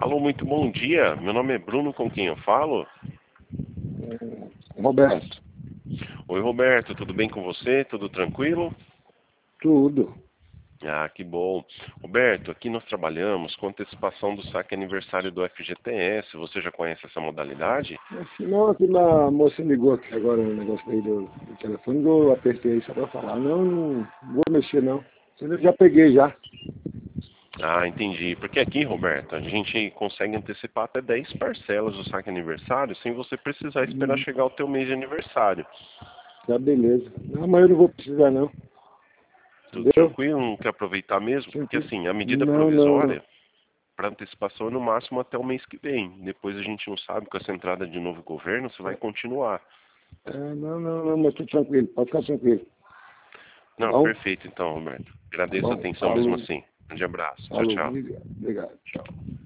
Alô, muito bom dia. Meu nome é Bruno, com quem eu falo? Roberto. Oi, Roberto, tudo bem com você? Tudo tranquilo? Tudo. Ah, que bom. Roberto, aqui nós trabalhamos com antecipação do saque aniversário do FGTS. Você já conhece essa modalidade? Não, aqui a moça ligou aqui agora um negócio aí do telefone, eu apertei só para falar. Não vou mexer não. Eu já peguei já. Ah, entendi. Porque aqui, Roberto, a gente consegue antecipar até 10 parcelas do saque aniversário sem você precisar esperar chegar o teu mês de aniversário. Tá beleza. Não, mas eu não vou precisar não. Tudo Entendeu? tranquilo? Não quer aproveitar mesmo? Porque Tranquilo. assim, a medida Não. provisória para antecipação é no máximo até o mês que vem. Depois a gente não sabe, com essa entrada de novo governo, se vai continuar. Não, mas tudo tranquilo. Pode ficar tranquilo. Tá Não, bom? perfeito então, Roberto. Tá Agradeço a bom. atenção mesmo Falou. assim. Grande abraço. Tchau, Falou. tchau. Obrigado. Tchau.